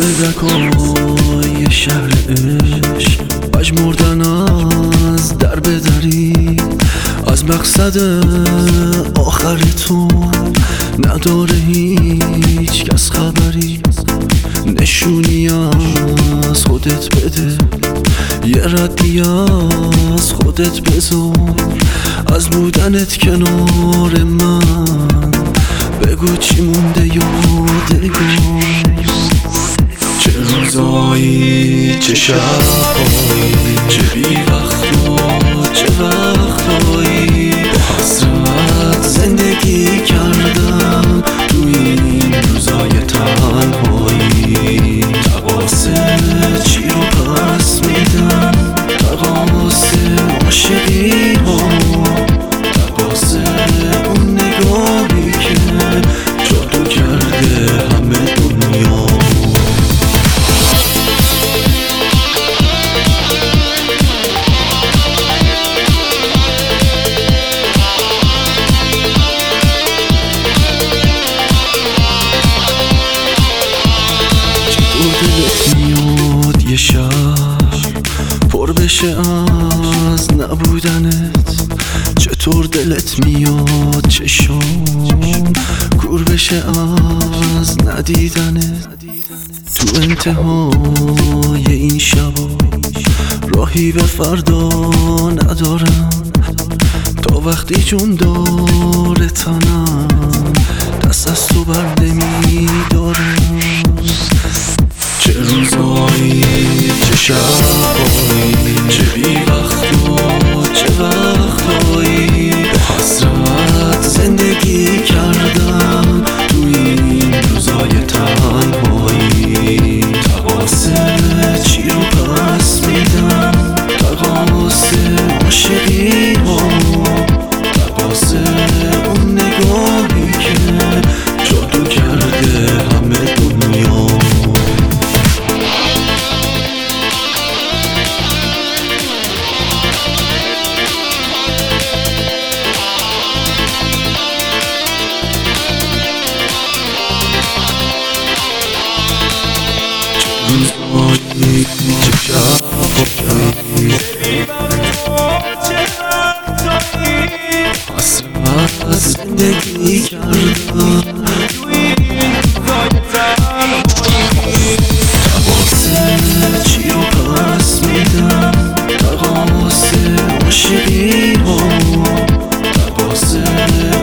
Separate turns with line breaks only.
اردکای شهر عشق مجموردن از در بدری، از مقصد آخر تو نداره هیچ کس خبری. نشونی از خودت بده، یه ردی از خودت بذار، از بودنت کنار من بگو چی مونده یادگار. چه روزایی، چه شبایی، چه بی وقتا، چه وقتایی با حسرت زندگی کردم تو این روزای تنهایی. تقاصه چی رو پس میدم، تقاصه عاشقی ها، تقاصه اون نگاهی که جادو کرده همه دنیا. دلت میاد یه شب پر بشه از نبودنت، چطور دلت میاد چشام کور بشه از ندیدنت. تو انتهای این شبا راهی به فردا ندارم، تا وقتی جون داره تنم دست از تو بر نمیدارم. چه روزایی، چه شبایی، چه بی وقتا، چه وقتایی با حسرت زندگی کردم تو این روزای تنهایی. تقاصه چی رو پس میدم، تقاصه عاشقی ها، تقاصه اون نگاهی که جادو کرده همه دنیا. روزایی، چه شبایی، حسرت زندگی کردم. تقاصه چی رو پس میدم، تقاصه عاشقی ها، تقاصه